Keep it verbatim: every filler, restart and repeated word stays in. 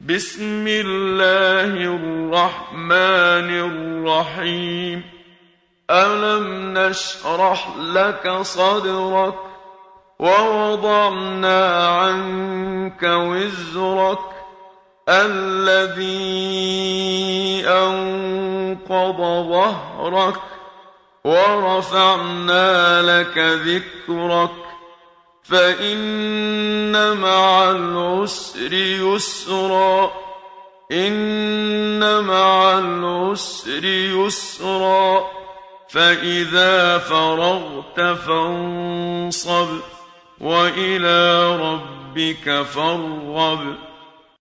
بسم الله الرحمن الرحيم ألم نشرح لك صدرك ووضعنا عنك وزرك الذي أنقض ظهرك ورفعنا لك ذكرك فإن مع العسر يسرا إن مع العسر يسرا فإذا فرغت فانصب وإلى ربك فارغب